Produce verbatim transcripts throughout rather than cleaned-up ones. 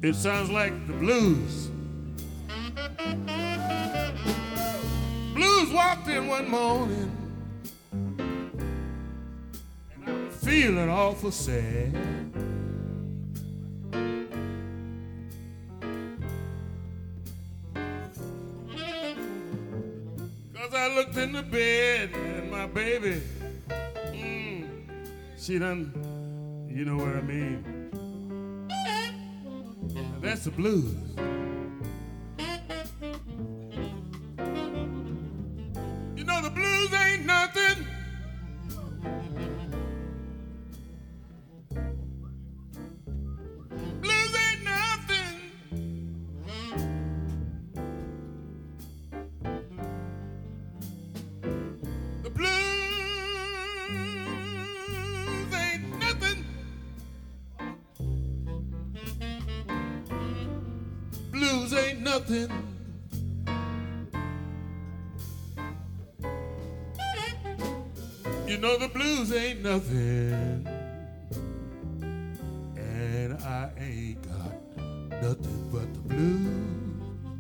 It sounds like the blues. Blues walked in one morning, and I was feeling awful sad. Cause I looked in the bed and my baby, mm, she done, you know what I mean. That's the blues. You know the blues ain't nothing. Blues ain't nothing. The blues ain't nothing. Blues ain't nothing. You know the blues ain't nothing. And I ain't got nothing but the blues.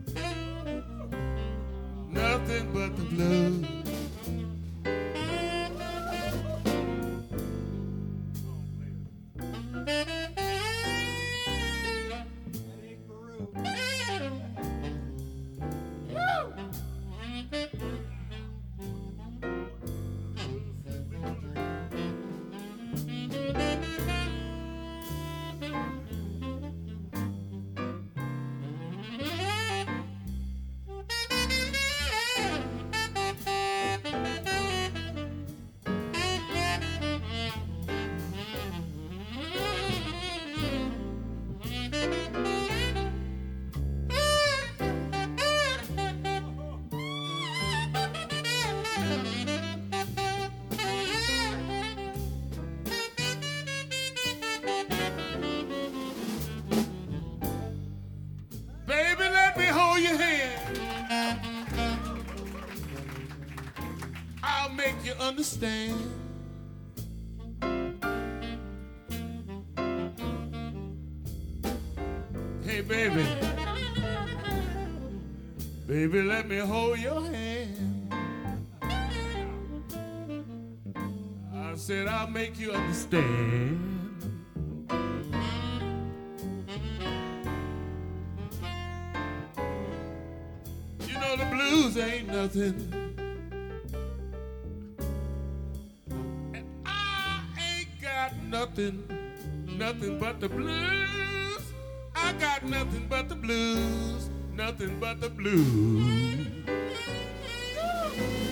Nothing but the blues. Baby, let me hold your hand. I'll make you understand. Hey, baby. Baby, let me hold your hand. I said I'll make you understand. You know the blues ain't nothing. And I ain't got nothing, nothing but the blues. I got nothing but the blues, nothing but the blues.